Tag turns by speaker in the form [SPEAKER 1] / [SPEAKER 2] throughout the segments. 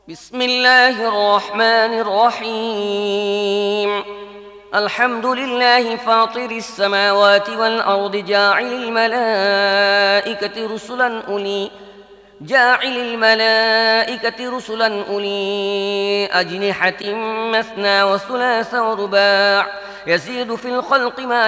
[SPEAKER 1] بسم الله الرحمن الرحيم الحمد لله فاطر السماوات والأرض جاعل الملائكة رسلا أولي أجنحة مثنى وثلاث ورباع يزيد في الخلق ما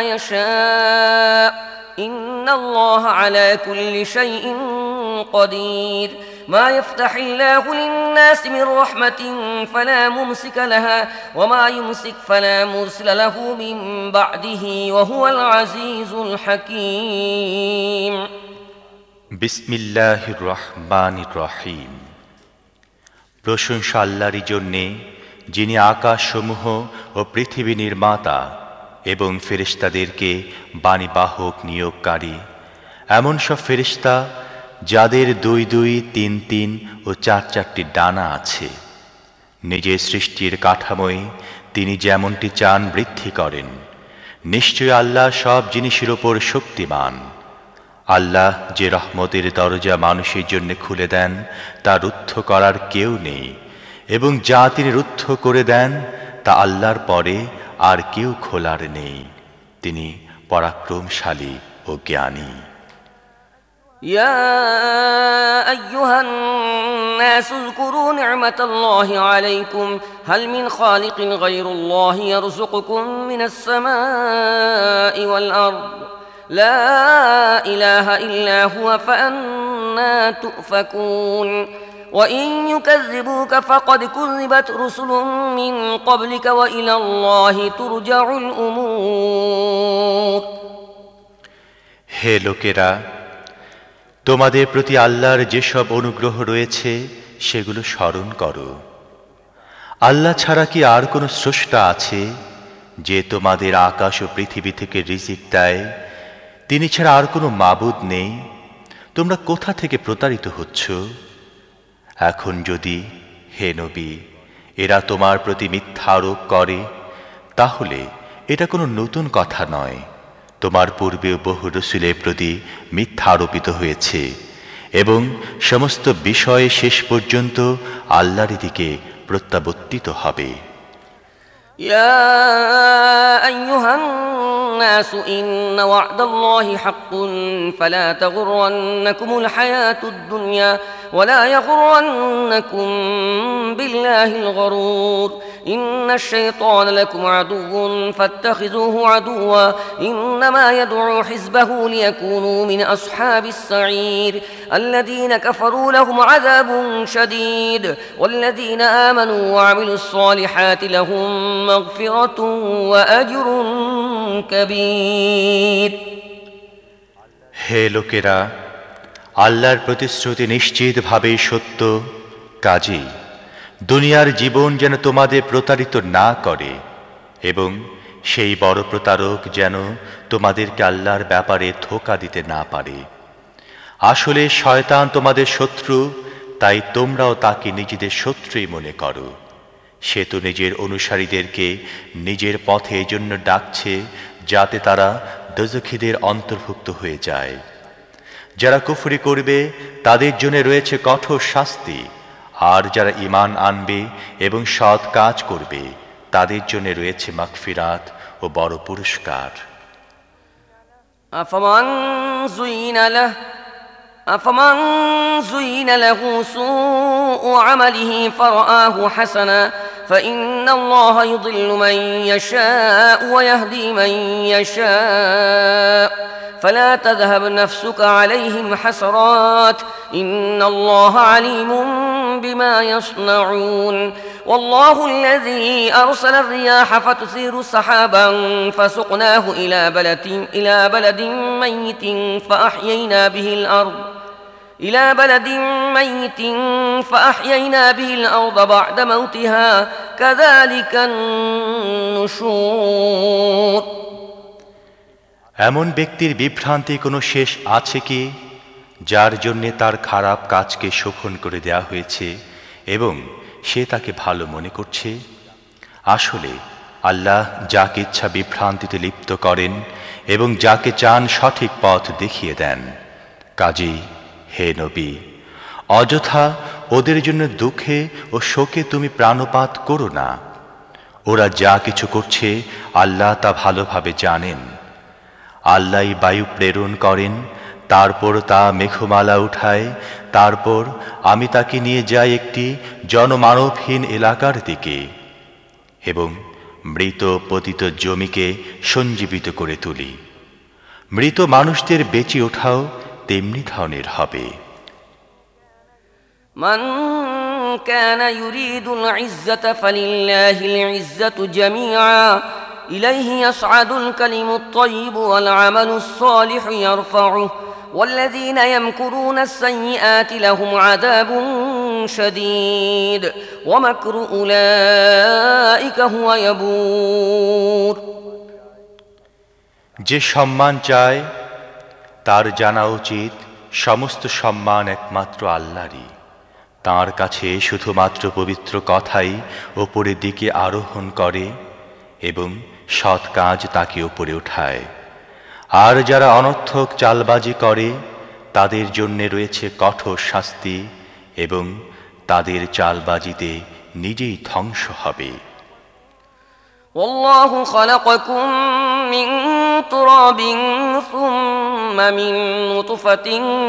[SPEAKER 1] يشاء إن الله على كل شيء قدير ما يفتح الله للناس من رحمة فلا ممسك لها وما يمسك فلا مرسل له من بعده وهو العزيز الحكيم
[SPEAKER 2] বিসমিল্লাহির রহমানির রহিম। প্রশংসা আল্লাহরই জন্যে, যিনি আকাশসমূহ ও পৃথিবী নির্মাতা এবং ফেরেশতাদেরকে বাণীবাহক নিয়োগকারী। এমন সব ফেরেশতা যাদের 2 2, 3 3 ও 4 4টি ডানা আছে। নিজের সৃষ্টির কাঠামোয় তিনি যেমনটি চান বৃদ্ধি করেন। নিশ্চয় আল্লাহ সব জিনিসের উপর শক্তিমান। আল্লাহ যে রহমতের দরজা মানুষের জন্য খুলে দেন তা রুদ্ধ করার কেউ নেই, এবং যা তিনি রুদ্ধ করে দেন তা আল্লাহর পরে আর কেউ খোলার নেই। তিনি পরাক্রমশালী ও জ্ঞানী।
[SPEAKER 1] يا أيها الناس اذكروا نعمة الله عليكم هل من خالق غير الله يرزقكم من السماء والأرض لا إله إلا هو فأنا تؤفكون وإن يكذبوك فقد كذبت رسل من قبلك وإلى الله ترجع الأمور
[SPEAKER 2] হে লোকেরা, তোমাদের প্রতি আল্লাহর যেসব অনুগ্রহ রয়েছে সেগুলো স্মরণ করো। আল্লাহ ছাড়া কি আর কোনো স্রষ্টা আছে যে তোমাদের আকাশ ও পৃথিবী থেকে রিজিক দেয়? তিনি ছাড়া আর কোনো মাবুদ নেই। তোমরা কোথা থেকে প্রতারিত হচ্ছ? এখন যদি, হে নবী, এরা তোমার প্রতি মিথ্যা আরোপ করে, তাহলে এটা কোনো নতুন কথা নয়। তোমার পূর্বেও বহু রাসূলের প্রতি মিথ্যা আরোপিত হয়েছে, এবং সমস্ত বিষয়ে শেষ পর্যন্ত আল্লাহর দিকে প্রত্যাবর্তিত হবে।
[SPEAKER 1] يا أيها الناس إن وعد الله حق فلا تغرنكم الحياة الدنيا ولا يغرنكم بالله الغرور إن الشيطان لكم عدو فاتخذوه عدوا إنما يدعو حزبه ليكونوا من أصحاب السعير الذين كفروا لهم عذاب شديد والذين آمنوا وعملوا الصالحات لهم مغفرة وأجر كبير
[SPEAKER 2] হে লোকেরা, আল্লাহর প্রতিশ্রুতি নিশ্চিতভাবে সত্য। কাজেই দুনিয়ার জীবন যেন তোমাদের প্রতারিত না করে, এবং সেই বড় প্রতারক যেন তোমাদেরকে আল্লাহর ব্যাপারে ধোঁকা দিতে না পারে। আসলে শয়তান তোমাদের শত্রু, তাই তোমরাও তাকে নিজেদের শত্রুই মনে করো। সে তো নিজের অনুসারীদেরকে নিজের পথে এজন্য ডাকছে যাতে তারা দোজখীদের অন্তর্ভুক্ত হয়ে যায়। যারা কুফরি করবে তাদের জন্য রয়েছে কঠোর শাস্তি, আর যারা ঈমান আনবে এবং সৎ কাজ করবে তাদের জন্য রয়েছে মাগফিরাত ও বড় পুরস্কার।
[SPEAKER 1] أفمن زين له سوء عمله فرآه حسنا فإن الله يضل من يشاء ويهدي من يشاء فلا تذهب نفسك عليهم حسرات إن الله عليم بما يصنعون والله الذي أرسل الرياح فتثير سحابا فسقناه إلى بلد ميت فأحيينا به الأرض بعد موتها كذلك النشور
[SPEAKER 2] এমন ব্যক্তির বিভ্রান্তি কোনো শেষ আছে কি, যার জন্যে তার খারাপ কাজকে শোভন করে দেয়া হয়েছে এবং সে তাকে ভালো মনে করছে? আসলে আল্লাহ যাকে ইচ্ছা বিভ্রান্তিতে লিপ্ত করেন এবং যাকে চান সঠিক পথ দেখিয়ে দেন। কাজেই হে নবী, অযথা ওদের জন্য দুঃখে ও শোকে তুমি প্রাণপাত করো না। ওরা যা কিছু করছে আল্লাহ তা ভালোভাবে জানেন। আল্লাহই বায়ু প্রেরণ করেন, তারপর তা মেঘমালা উঠায়, তারপর আমি তাকে নিয়ে যাই একটি জনমানবহীন এলাকার দিকে এবং মৃত পতিত জমিকে সঞ্জীবিত করে তুলি। মৃত মানুষদের বেঁচে ওঠাও তেমনি ধরনের হবে।
[SPEAKER 1] من كان يريد العزة فلله العزة جميعا إليه يصعد الكلم الطيب والعمل الصالح يرفعه والذين يمكرون السيئات لهم عذاب شديد ومكر أولئك هو يبور।
[SPEAKER 2] যে সম্মান চায় তার জানা উচিত সমস্ত সম্মান একমাত্র আল্লাহরই। তাঁর কাছে শুধুমাত্র পবিত্র কথাই ওপরের দিকে আরোহণ করে এবং সৎ কাজ তাকে উপরে ওঠায়। আর যারা অনর্থক চালবাজি করে তাদের জন্য রয়েছে কঠোর শাস্তি এবং তাদের চালবাজিতে নিজেই ধ্বংস হবে।
[SPEAKER 1] والله خلقكم من تراب ثم من نطفة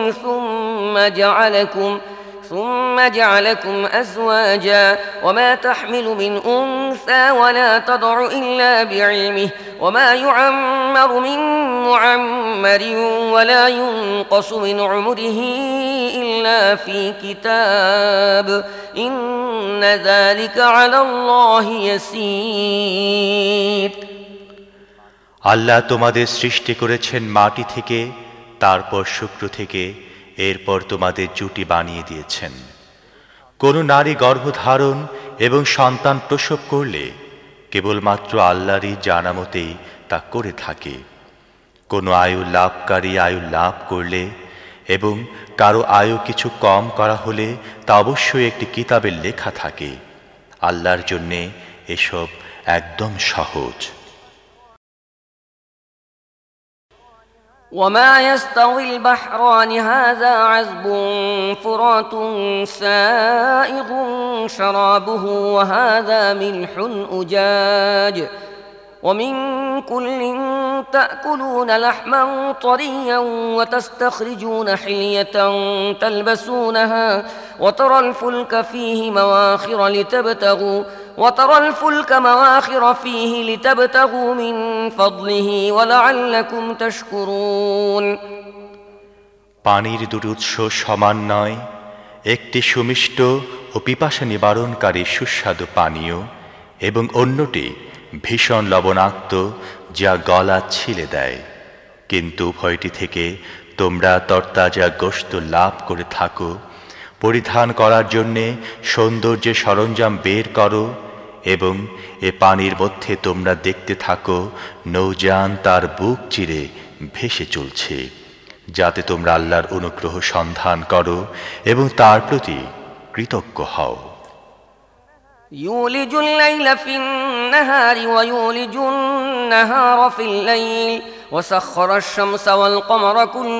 [SPEAKER 1] ثم جعلكم أزواجا وما تحمل من أنثى ولا تضع إلا بعلمه وما يعمر من معمر ولا ينقص من عمره إلا في كتاب إن ذلك على الله يسير।
[SPEAKER 2] আল্লাহ তোমাদের সৃষ্টি করেছেন মাটি থেকে, তারপর শুক্র থেকে, এরপর তোমাদের জুটি বানিয়ে দিয়েছেন। কোন নারী গর্ভধারণ এবং সন্তান প্রসব করলে কেবলমাত্র আল্লাহরই জানা মতেই তা করে থাকে। কোনো আয়ু লাভকারী আয়ু লাভ করলে এবং কারো আয়ু কিছু কম করা হলে তা অবশ্যই একটি কিতাবে লেখা থাকে। আল্লাহর জন্যে এসব একদম সহজ।
[SPEAKER 1] وما يستوي البحران هذا عذب فرات سائغ شرابه وهذا ملح أجاج ومن كل تأكلون لحما طريا وتستخرجون حلية تلبسونها وترى الفلك مواخر فيه لتبتغوا من فضله ولعلكم تشكرون।
[SPEAKER 2] পানির দুটি উৎস সমান নয়, একটি সুমিষ্ট ও পিপাসা নিবারণকারী সুস্বাদু পানীয় এবং অন্যটি ভীষণ লবণাক্ত যা গলা ছিলে দেয়, কিন্তু উভয়টি থেকে তোমরা তরতাজা গোশত লাভ করে থাকো। পরিধান করার জন্যে সৌন্দর্যের সরঞ্জাম বের করো এবং এ পানির মধ্যে তোমরা দেখতে থাকো নৌযান তার বুক চিরে ভেসে চলছে, যাতে তোমরা আল্লাহর অনুগ্রহ সন্ধান করো এবং তার প্রতি কৃতজ্ঞ হও।
[SPEAKER 1] يولج الليل في النهار ويولج النهار في الليل وسخر الشمس والقمر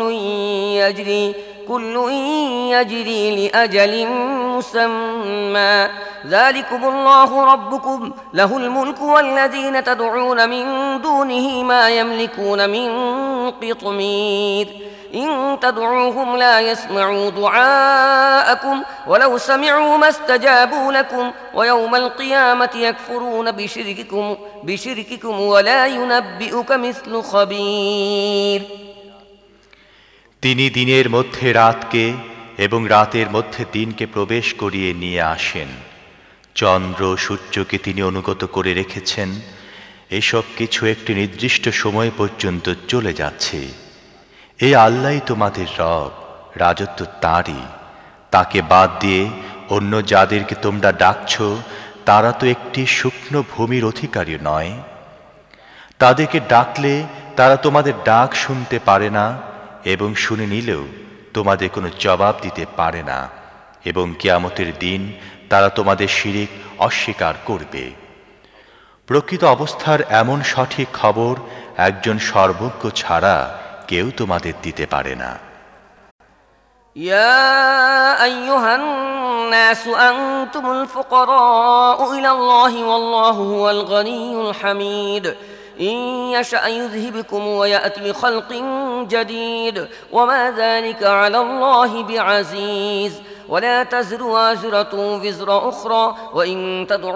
[SPEAKER 1] كل يجري لأجل مسمى ذلكم الله ربكم له الملك والذين تدعون من دونه ما يملكون من قطمير إن تدعوهم لا يسمعوا دعاءكم ولو سمعوا ما استجابوا لكم ويوم القيامة يكفرون بشرككم ولا ينبئك مثل خبير।
[SPEAKER 2] তিনি দিনের মধ্যে রাতকে এবং রাতের মধ্যে দিনকে প্রবেশ করিয়ে নিয়ে আসেন। চন্দ্র সূর্যকে তিনি অনুগত করে রেখেছেন। এসব কিছু একটি নির্দিষ্ট সময় পর্যন্ত চলে যাচ্ছে। এই আল্লাহই তোমাদের রব, রাজত্ব তাঁরই। তাকে বাদ দিয়ে অন্য যাদেরকে তোমরা ডাকছ তারা তো একটি শুকনো ভূমির অধিকারী নয়। তাদেরকে ডাকলে তারা তোমাদের ডাক শুনতে পারে না এবং শুনে নিলেও তোমাদের কোনো জবাব দিতে পারে না, এবং কিয়ামতের দিন তারা তোমাদের শিরিক অস্বীকার করবে। প্রকৃত অবস্থার এমন সঠিক খবর একজন সর্বজ্ঞ ছাড়া কেউ তোমাদের দিতে পারে না।
[SPEAKER 1] يا أيها الناس أنتم الفقراء إلى الله والله هو الغني الحميد إن يشأ يذهبكم ويأتي بخلق جديد وما ذلك على الله بعزيز ولا تزر وازرة وزر أخرى وإن تدع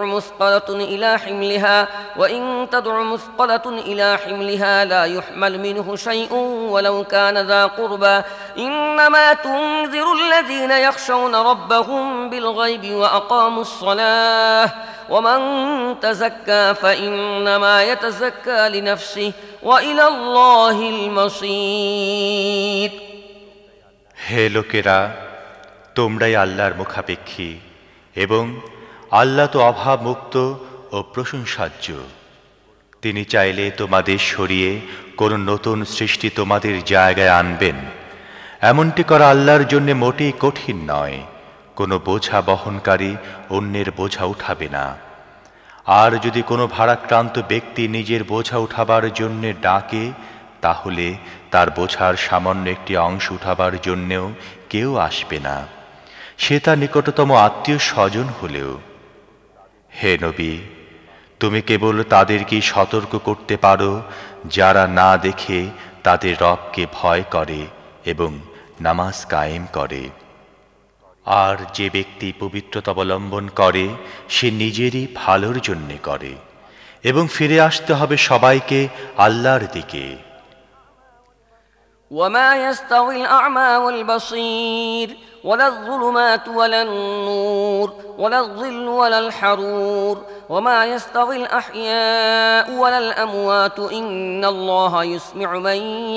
[SPEAKER 1] مثقلة إلى حملها لا يحمل منه شيء ولو كان ذا قربى إنما تنذر الذين يخشون ربهم بالغيب وأقاموا الصلاة ومن تزكى فإنما يتزكى لنفسه وإلى الله المصير
[SPEAKER 2] হে লোকেরা, তোমরাই আল্লাহর মুখাপেক্ষী এবং আল্লাহ তো অভাব মুক্ত ও প্রশংসাজ্য। তিনি চাইলে তোমাদের সরিয়ে কোনো নতুন সৃষ্টি তোমাদের জায়গায় আনবেন। এমনটি করা আল্লাহর জন্য মোটেই কঠিন নয়। কোনো বোঝা বহনকারী অন্যের বোঝা উঠাবে না। আর যদি কোনো ভারাক্রান্ত ব্যক্তি নিজের বোঝা উঠাবার জন্য ডাকে, তাহলে তার বোঝার সামান্য একটি অংশ উঠাবার জন্যেও কেউ আসবে না, সে তার নিকটতম আত্মীয় স্বজন হলেও। হে নবী, তুমি কেবল তাদেরকেই সতর্ক করতে পারো যারা না দেখে তাদের রবকে ভয় করে এবং নামাজ কায়েম করে। আর যে ব্যক্তি পবিত্রতা অবলম্বন করে সে নিজেরই ভালোর জন্যে করে এবং ফিরে আসতে হবে সবাইকে আল্লাহর দিকে।
[SPEAKER 1] وما يستوي الأعمى والبصير ولا الظلمات ولا النور ولا الظل ولا الحرور وما يستوي الأحياء ولا الأموات إن الله يسمع من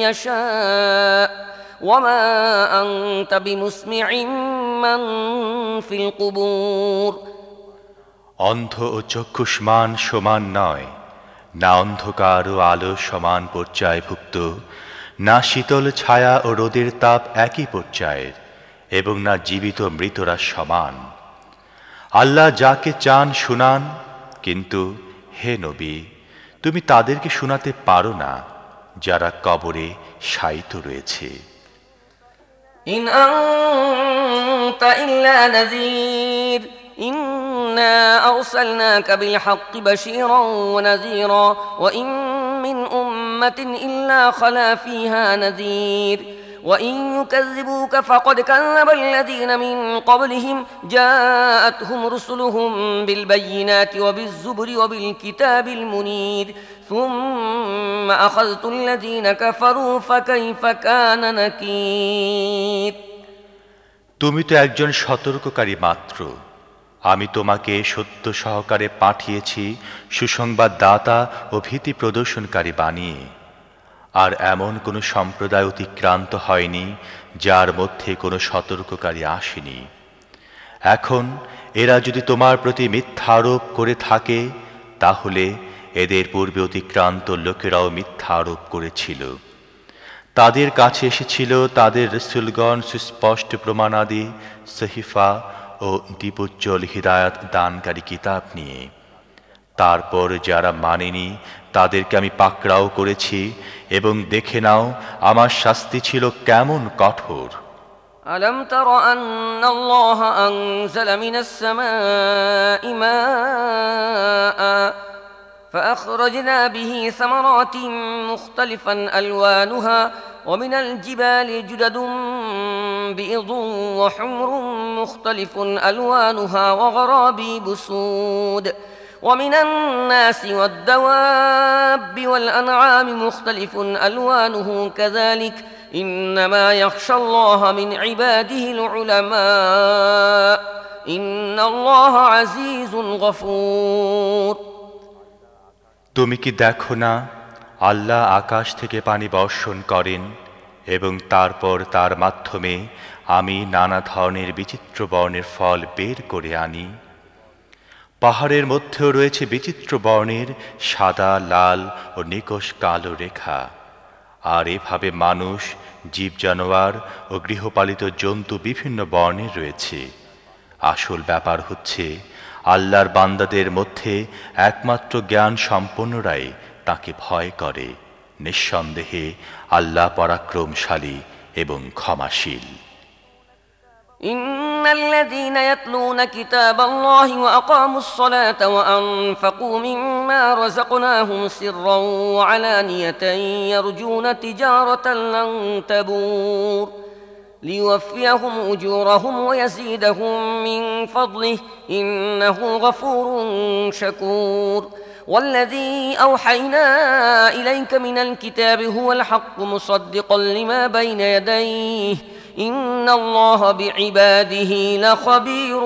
[SPEAKER 1] يشاء وما أنت بمسمع من في القبور
[SPEAKER 2] অন্ধ ও চক্ষুষ্মান সমান নয়, না অন্ধকার ও আলো সমান পর্যায়ভুক্ত, না শীতল ছায়া ও রোদের তাপ একই পর্যায়ের, এবং না জীবিত মৃতরা সমান। আল্লাহ যাকে চান শুনান, কিন্তু হে নবী, তুমি তাদেরকে শোনাতে পারো না যারা কবরে শায়িত রয়েছে।
[SPEAKER 1] ইন আনতা ইল্লা নাযীর ইন্না আরসালনাকা বিল হাক্কি বাশীরান ওয়া নাযীরা ওয়া ইন মিন উম্মাতিন ইল্লা খালা ফীহা নাযীর وإن يكذبوك فقد كذب الذين من قبلهم جاءتهم رسلهم بالبينات وبالزبر وبالكتاب المنير ثم أخذت الذين كفروا فكيف كان نكير
[SPEAKER 2] তুমি তো একজন সতর্ককারী মাত্র। আমি তোমাকে সত্য সহকারে পাঠিয়েছি সুসংবাদদাতা ও ভীতি প্রদর্শনকারী বানিয়ে। আর এমন কোনো সম্প্রদায় অতিক্রান্ত হয়নি যার মধ্যে কোনো সতর্ককারী আসেনি। এখন এরা যদি তোমার প্রতি মিথ্যা আরোপ করে থাকে, তাহলে এদের পূর্বে অতিক্রান্ত লোকেরাও মিথ্যা আরোপ করেছিল। তাদের কাছে এসেছিল তাদের রাসূলগণ সুস্পষ্ট প্রমাণাদি, সহিফা ও দীপোজ্জ্বল হিদায়াত দানকারী কিতাব নিয়ে। তারপর যারা মানেনি তাদেরকে আমি পাকড়াও করেছি, এবং দেখে নাও আমার শাস্তি ছিল কেমন কঠোর।
[SPEAKER 1] ألم تر أن الله أنزل من السماء ماء فأخرجنا به ثمرات مختلفا ألوانها ومن الجبال جدد بيض وحمر مختلف ألوانها وغرابيب سود ومن الناس والدواب والأنعام مختلف ألوانه كذلك إنما يخشى الله من عباده العلماء إن الله عزيز غفور
[SPEAKER 2] তুমি কি দেখো না, আল্লাহ আকাশ থেকে পানি বর্ষণ করেন এবং তারপর তার মাধ্যমে আমি নানা ধরনের বিচিত্র বর্ণের ফল বের করে আনি। পাহাড়ের মধ্যেও রয়েছে বিচিত্র বর্ণের সাদা, লাল ও নিকষ কালো রেখা। আর এভাবে মানুষ, জীব জানোয়ার ও গৃহপালিত জন্তু বিভিন্ন বর্ণের রয়েছে। আসল ব্যাপার হচ্ছে আল্লাহর বান্দাদের মধ্যে একমাত্র জ্ঞান সম্পন্নরাই তাকে ভয় করে। নিঃসন্দেহে আল্লাহ পরাক্রমশালী এবং ক্ষমাশীল।
[SPEAKER 1] إن الذين يتلون كتاب الله وأقاموا الصلاة وأنفقوا مما رزقناهم سرا وعلانية يرجون تجارة لن تبور ليوفيهم أجورهم ويزيدهم من فضله إنه غفور شكور والذي أوحينا إليك من الكتاب هو الحق مصدقا لما بين يديه إن الله بعباده لخبير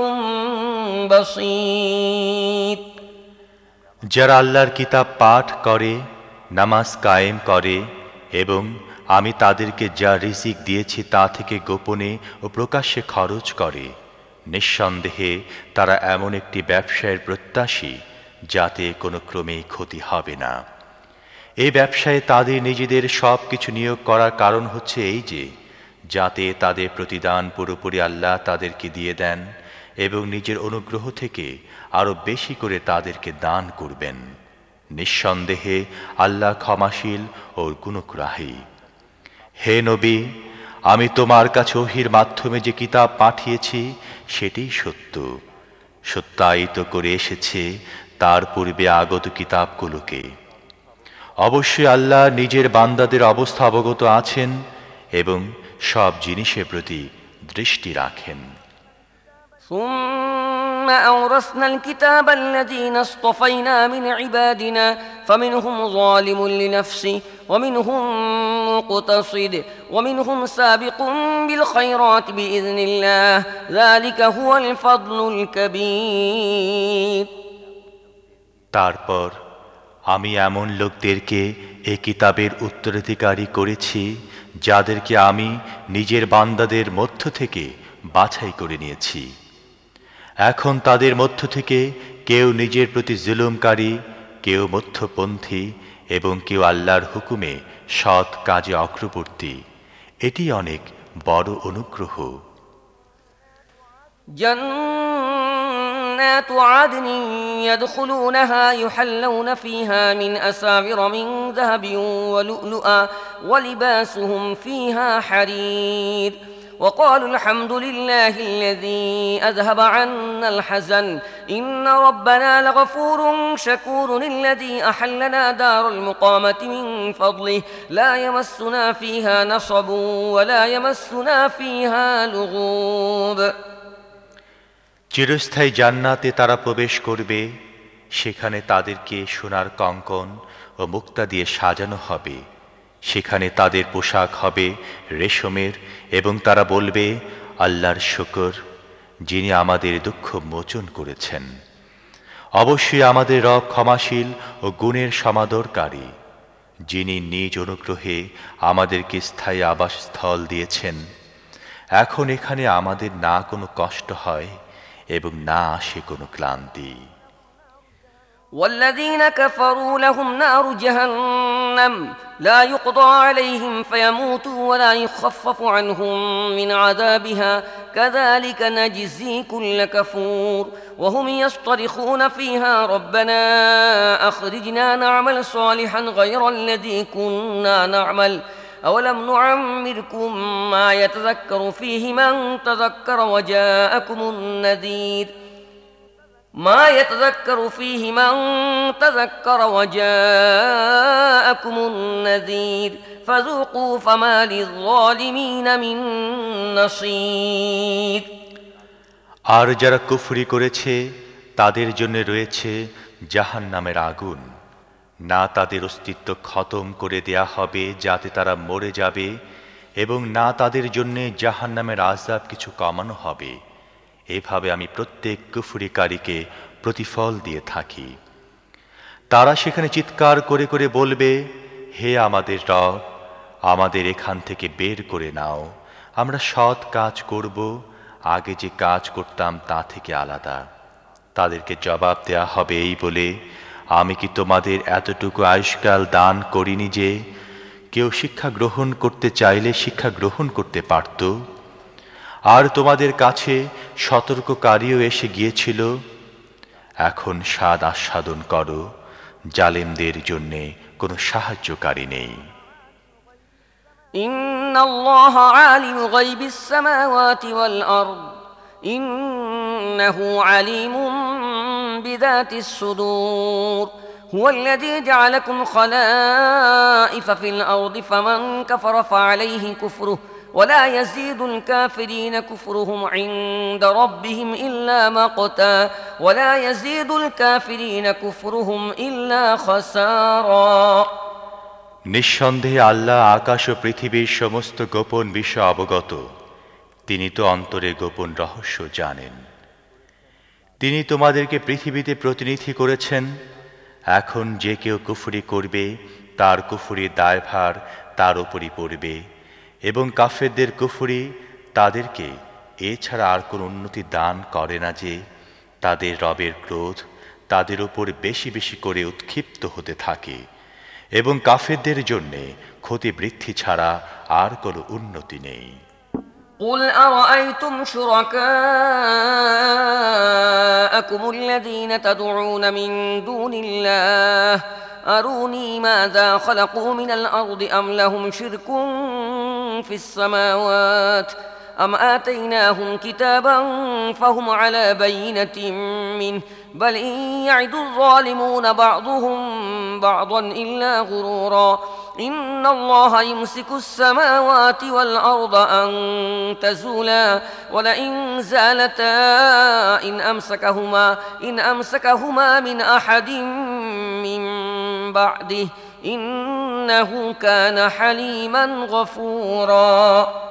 [SPEAKER 1] بصير
[SPEAKER 2] যারা আল্লাহর কিতাব পাঠ করে, নামাজ কায়েম করে এবং আমি তাদেরকে যা রিজিক দিয়েছি তা থেকে গোপনে ও প্রকাশ্যে খরচ করে, নিঃসন্দেহে তারা এমন একটি ব্যবসায়ের প্রত্যাশী যাতে কোনো ক্রমেই ক্ষতি হবে না। এই ব্যবসায়ে তাদের নিজেদের সব কিছু নিয়োগ করার কারণ হচ্ছে এই যে যাতে তাদের প্রতিদান পুরোপুরি আল্লাহ তাদেরকে দিয়ে দেন এবং নিজের অনুগ্রহ থেকে আরো বেশি করে তাদেরকে দান করবেন। নিঃসন্দেহে আল্লাহ ক্ষমাশীল ও গুণগ্রাহী। হে নবী, আমি তোমার কাছে ওহীর মাধ্যমে যে কিতাব পাঠিয়েছি সেটিই সত্য, সত্যায়িত করে এসেছে তার পূর্বে আগত কিতাবগুলোকে। অবশ্যই আল্লাহ নিজের বান্দাদের অবস্থা অবগত আছেন এবং সব জিনিসের প্রতি দৃষ্টি রাখেন।
[SPEAKER 1] ثم أورثنا الكتاب الذين اصطفينا من عبادنا فمنهم ظالم لنفسه ومنهم مقتصد ومنهم سابق بالخيرات بإذن الله ذلك هو الفضل الكبير
[SPEAKER 2] তারপর আমি এমন লোকদেরকে এই কিতাবের উত্তরাধিকারী করেছি যাদেরকে আমি নিজের বান্দাদের মধ্য থেকে বাছাই করে নিয়েছি। এখন তাদের মধ্য থেকে কেউ নিজের প্রতি জুলুমকারী, কেউ মধ্যপন্থী এবং কেউ আল্লাহর হুকুমে সৎ কাজে অগ্রবর্তী। এটি অনেক বড় অনুগ্রহ।
[SPEAKER 1] جنات عدن يدخلونها يحلون فيها من أساور من ذهب ولؤلؤا ولباسهم فيها حرير وقالوا الحمد لله الذي أذهب عنا الحزن إن ربنا لغفور شكور الذي أحلنا دار المقامة من فضله لا يمسنا فيها نصب ولا يمسنا فيها لغوب
[SPEAKER 2] চিরস্থায়ী জান্নাতে তারা প্রবেশ করবে, সেখানে তাদেরকে সোনার কঙ্কন ও মুক্তা দিয়ে সাজানো হবে। সেখানে তাদের পোশাক হবে রেশমের এবং তারা বলবে, আল্লাহর শুকর, যিনি আমাদের দুঃখ মোচন করেছেন। অবশ্যই আমাদের রব ক্ষমাশীল ও গুণের সমাদরকারী, যিনি নিজ অনুগ্রহে আমাদেরকে স্থায়ী আবাসস্থল দিয়েছেন। এখন এখানে আমাদের না কোনো কষ্ট হয় এবং না আসে কোনো ক্লান্তি।
[SPEAKER 1] والذين كفروا لهم نار جهنم لا يقضى عليهم فيموتوا ولا يخفف عنهم من عذابها كذلك نجزي كل كفور وهم يصطرخون فيها ربنا أخرجنا نعمل صالحا غير الذي كنا نعمل أولم نعمركم ما يتذكر فيه من تذكر وجاءكم النذير فذوقوا فما للظالمين من نصير
[SPEAKER 2] আর যারা কুফরি করেছে তাদের জন্য রয়েছে জাহান্নামের আগুন। না তাদের অস্তিত্ব খতম করে দেয়া হবে যাতে তারা মরে যাবে এবং না তাদের জন্য জাহান্নামের আযাব কিছু কমানো হবে। এভাবে আমি প্রত্যেক কুফরিকারীকে প্রতিফল দিয়ে থাকি। তারা সেখানে চিৎকার করে করে বলবে, হে আমাদের রব, আমাদের এখান থেকে বের করে নাও, আমরা সৎ কাজ করব, আগে যে কাজ করতাম তা থেকে আলাদা। তাদেরকে জবাব দেয়া হবে এই বলে, আমি কি তোমাদের এতটুকু আয়ুষ্কাল দান করিনি যে কেউ শিক্ষা গ্রহণ করতে চাইলে শিক্ষা গ্রহণ করতে পারত? আর তোমাদের কাছে সতর্ককারীও এসে গিয়েছিল। এখন স্বাদ আস্বাদন করো, জালেমদের জন্যে কোনো সাহায্যকারী নেই।
[SPEAKER 1] إن الله عالم غيب السماوات والأرض إنه عليم بذات الصدور هو الذي جعلكم خلائف في الأرض فمن كفر فعليه كفره ولا يزيد الكافرين كفرهم عند ربهم إلا مقتا ولا يزيد الكافرين كفرهم إلا خسارا
[SPEAKER 2] নিঃসন্দেহে আল্লাহ আকাশ ও পৃথিবীর সমস্ত গোপন বিষয় অবগত। তিনি তো অন্তরে গোপন রহস্য জানেন। তিনি তোমাদেরকে পৃথিবীতে প্রতিনিধি করেছেন। এখন যে কেউ কুফরি করবে তার কুফরির দায়ভার তার উপরই পড়বে, এবং কাফেরদের কুফরি তাদেরকে এছাড়া আর কোনো উন্নতি দান করে না যে তাদের রবের ক্রোধ তাদের উপর বেশি বেশি করে উৎক্ষিপ্ত হতে থাকে, এবং কাফেরদের জন্যে ক্ষতি বৃদ্ধি ছাড়া আর কোনো উন্নতি নেই।
[SPEAKER 1] قل أرأيتم شركاءكم الذين تدعون من دون الله أروني ماذا خلقوا من الأرض أم لهم شرك في السماوات أم آتيناهم كتابا فهم على بينة منه بل إن يعد الظالمون بعضهم بعضا إلا غرورا إن الله يمسك السماوات والأرض أن تزولا ولئن زالتا إن أمسكهما من أحد من بعده إنه كان حليما غفورا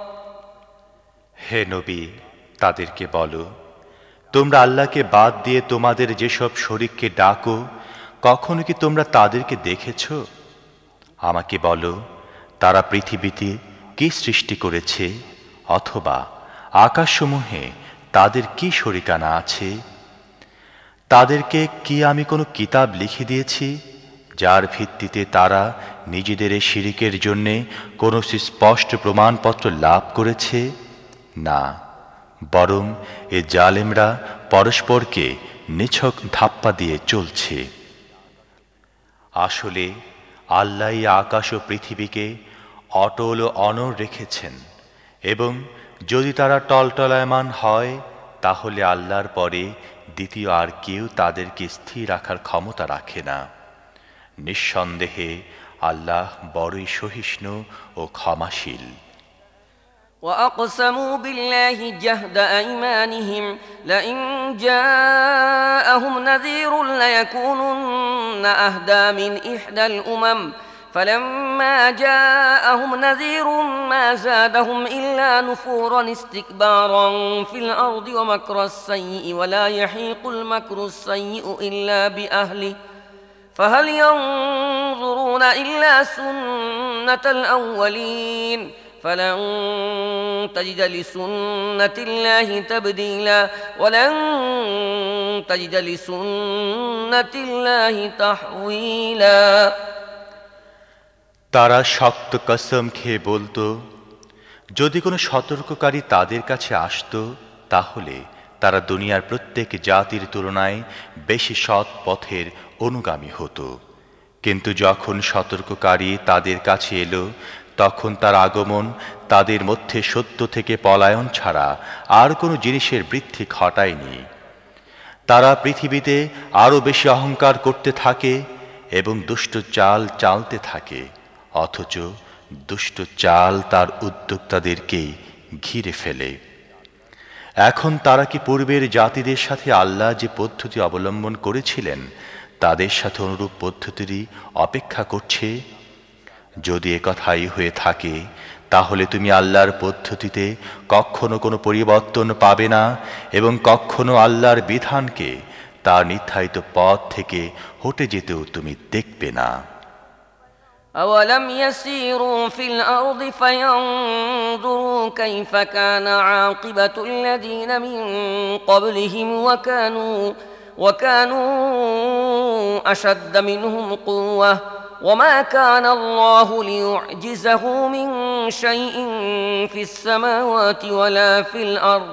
[SPEAKER 2] হে নবী, তাদেরকে বলো, তোমরা আল্লাহকে বাদ দিয়ে তোমাদের যেসব শরীককে ডাকো, কখনো কি তোমরা তাদেরকে দেখেছ? আমাকে বলো, তারা পৃথিবীতে কি সৃষ্টি করেছে, অথবা আকাশসমূহে তাদের কি শরিকানা আছে? তাদেরকে কি আমি কোনো কিতাব লিখে দিয়েছি যার ভিত্তিতে তারা নিজেদের এই শিরিকের জন্যে কোনো সুস্পষ্ট প্রমাণপত্র লাভ করেছে? না, বরং এ জালেমরা পরস্পরকে নিছক ধাপ্পা দিয়ে চলছে। আসলে আল্লাহই আকাশ ও পৃথিবীকে অটল ও অনড় রেখেছেন, এবং যদি তারা টলটলায়মান হয় তাহলে আল্লাহর পরে দ্বিতীয় আর কেউ তাদেরকে স্থির রাখার ক্ষমতা রাখে না। নিঃসন্দেহে আল্লাহ বড়ই সহিষ্ণু ও ক্ষমাশীল।
[SPEAKER 1] وأقسموا بالله جهد أيمانهم لئن جاءهم نذير ليكونن أهدى من إحدى الأمم فلما جاءهم نذير ما زادهم إلا نفورا استكبارا في الأرض ومكر السيء ولا يحيق المكر السيء إلا بأهله فهل ينظرون إلا سنة الأولين فلن تجد لسنة الله تبديلا ولن تجد لسنة الله تحويلا
[SPEAKER 2] তারা শক্ত কসম খেয়ে বলতো, যদি কোনো সতর্ককারী তাদের কাছে আসতো তাহলে তারা দুনিয়ার প্রত্যেক জাতির তুলনায় বেশি সৎ পথের অনুগামী হতো। কিন্তু যখন সতর্ককারী তাদের কাছে এলো তখন তার আগমন তাদের মধ্যে সত্য থেকে পলায়ন ছাড়া আর কোনো জিনিসের বৃদ্ধি ঘটায়নি। তারা পৃথিবীতে আরও বেশি অহংকার করতে থাকে এবং দুষ্ট চাল চালতে থাকে, অথচ দুষ্ট চাল তার উদ্যোক্তাদেরকে ঘিরে ফেলে। এখন তারা কি পূর্বের জাতিদের সাথে আল্লাহ যে পদ্ধতি অবলম্বন করেছিলেন তাদের সাথে অনুরূপ পদ্ধতিরই অপেক্ষা করছে? যদি একথাই হয়ে থাকে তাহলে তুমি আল্লাহর পদ্ধতিতে কখনো কোনো পরিবর্তন পাবে না, এবং কখনো আল্লাহর বিধানকে তার নির্ধারিত পথ থেকে হটে যেতেও তুমি দেখবে না।
[SPEAKER 1] أولم يسيروا في الأرض فينظروا كيف كان عاقبة الذين من قبلهم وكانوا أشد منهم قوة وما كان الله ليعجزه من شيء في السماوات ولا في الأرض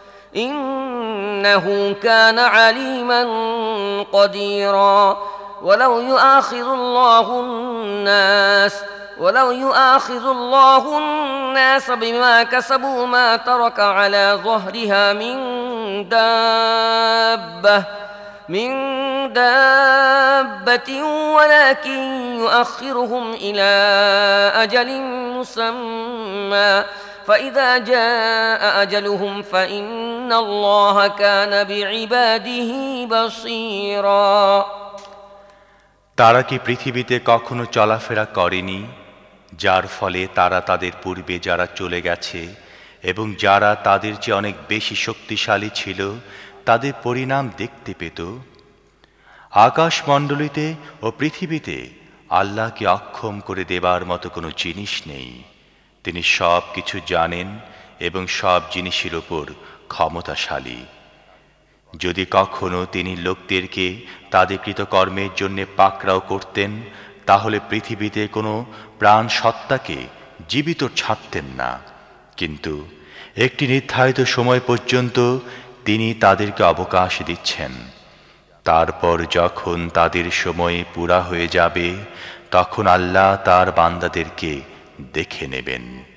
[SPEAKER 1] إنه كان عليما قديرا ولو يؤاخذ الله الناس ولو يؤاخذ الله الناس بما كسبوا ما ترك على ظهرها من دابة ولكن يؤخرهم إلى أجل مسمى فإذا جاء أجلهم فإن الله كان بعباده بصيرا
[SPEAKER 2] তারা কি পৃথিবীতে কখনো চলাফেরা করেনি, যার ফলে তারা তাদের পূর্বে যারা চলে গেছে এবং যারা তাদের চেয়ে অনেক বেশি শক্তিশালী ছিল তাদের পরিণাম দেখতে পেত? আকাশমণ্ডলীতে ও পৃথিবীতে আল্লাহকে অক্ষম করে দেবার মতো কোনো জিনিস নেই। তিনি সব কিছু জানেন এবং সব জিনিসের উপর ক্ষমতাশালী। যদি কখনো তিনি লোকদেরকে তাদের কৃতকর্মের জন্য পাকড়াও করতেন, তাহলে পৃথিবীতে কোনো প্রাণ সত্তাকে জীবিত ছাড়তেন না, কিন্তু একটি নির্ধারিত সময় পর্যন্ত তিনি তাদেরকে অবকাশ দিচ্ছেন। তারপর যখন তাদের সময় পুরা হয়ে যাবে, তখন আল্লাহ তার বান্দাদেরকে দেখে নেবেন।